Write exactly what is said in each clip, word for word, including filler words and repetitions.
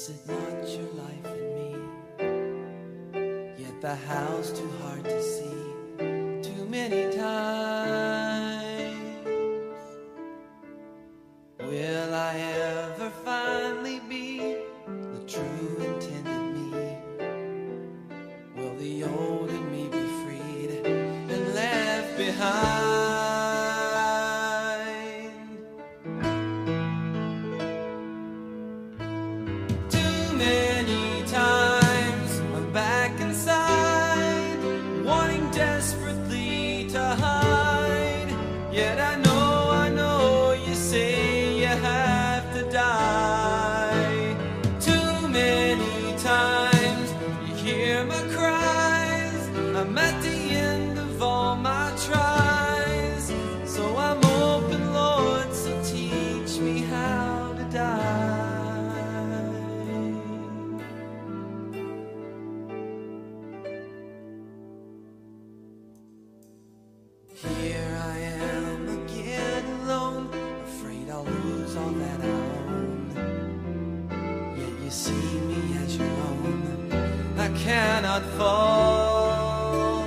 Is it not your life in me? Yet the house too hard to see. Too many times. Will I ever finally be the true intended me? Will the old in me be freed and left behind? Yet I know, I know you say you have to die. Too many times you hear my cries. I'm at the end of all my tries. So I'm open, Lord, so teach me how to die. Here I am, lose all that I own. Yet you see me as your own. I cannot fall.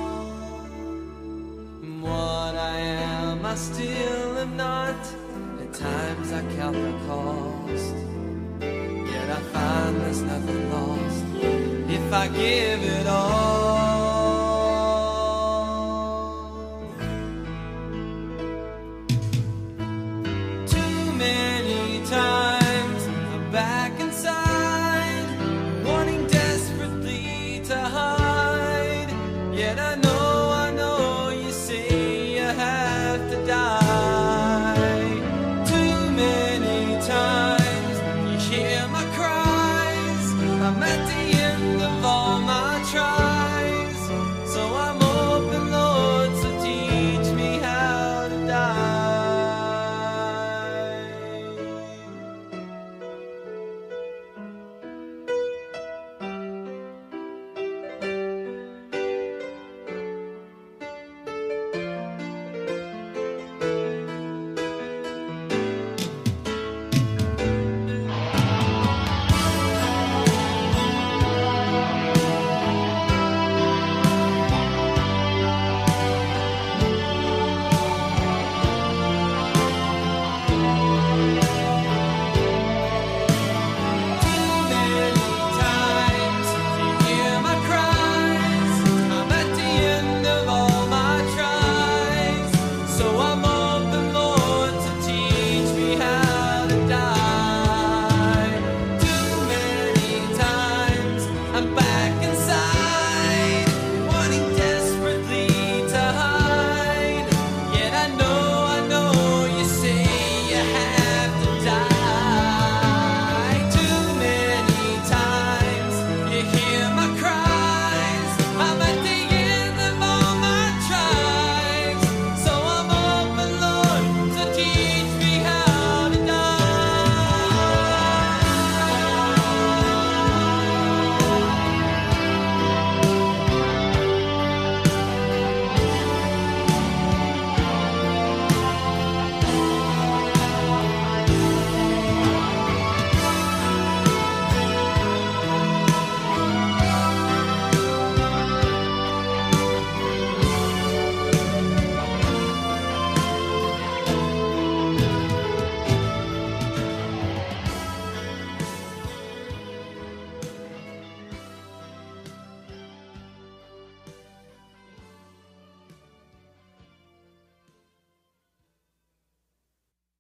What I am, I still am not. At times I count the cost. Yet I find there's nothing lost if I give it all.